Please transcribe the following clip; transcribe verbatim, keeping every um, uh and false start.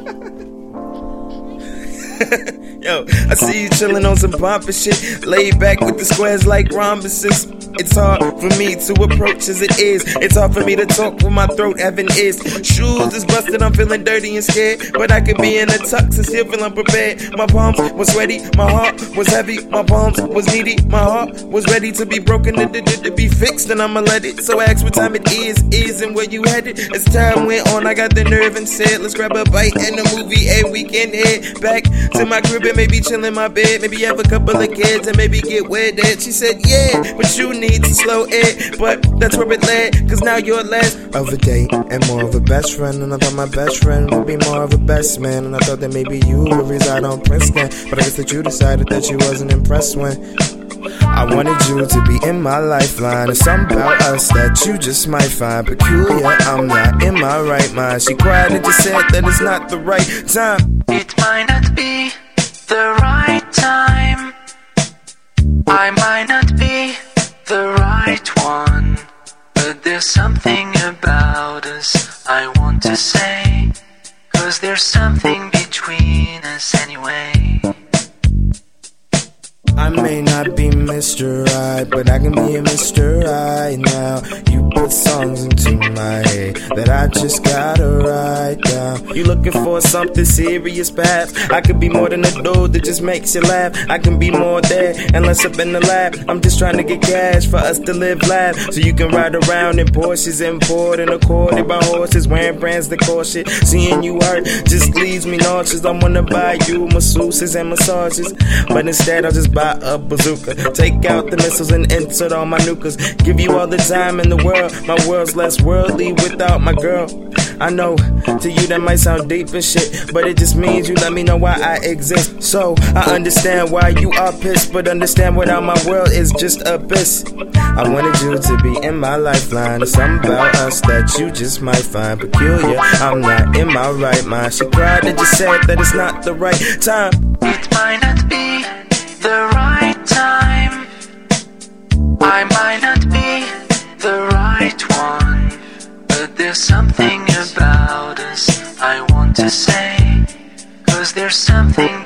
Yo, I see you chillin' on some pompous shit, laid back with the squares like rhombuses. It's hard for me to approach as it is. It's hard for me to talk with my throat having is. Shoes is busted, I'm feeling dirty and scared, but I could be in a tux and still feel unprepared. My palms was sweaty, my heart was heavy. My palms was needy, my heart was ready to be broken, to, to, to be fixed, and I'ma let it. So ask what time it is, is and where you headed. As time went on, I got the nerve and said, let's grab a bite and a movie and we can head back to my crib and maybe chill in my bed, maybe have a couple of kids and maybe get wed. Dad, she said, yeah, but you need to slow it, but that's where it led, cause now you're less of a date and more of a best friend. And I thought my best friend would be more of a best man, and I thought that maybe you would reside on Princeton, but I guess that you decided that you wasn't impressed when I wanted you to be in my lifeline. It's something about us that you just might find peculiar. I'm not in my right mind. She cried and just said that it's not the right time. It might not be the right time, I might not be the right one, but there's something about us I want to say, cause there's something between us anyway. I may not be Mister Right, but I can be a Mister Right now. You put songs into my head that I just gotta write down. You looking for something serious, perhaps? I could be more than a dude that just makes you laugh. I can be more there and less up in the lab. I'm just trying to get cash for us to live life, so you can ride around in Porsches imported and accorded by horses, wearing brands that cause shit. Seeing you hurt just leaves me nauseous. I wanna buy you masseuses and massages, but instead I'll just buy a bazooka, take out the missiles and insert all my nukas. Give you all the time in the world, my world's less worldly without my girl. I know, to you that might sound deep and shit, but it just means you let me know why I exist. So, I understand why you are pissed, but understand without my world is just abyss. I wanted you to be in my lifeline. There's something about us that you just might find peculiar. I'm not in my right mind. She cried and just said that it's not the right time. It might not be the right time, I might not be the right one, but there's something about us I want to say, cause there's something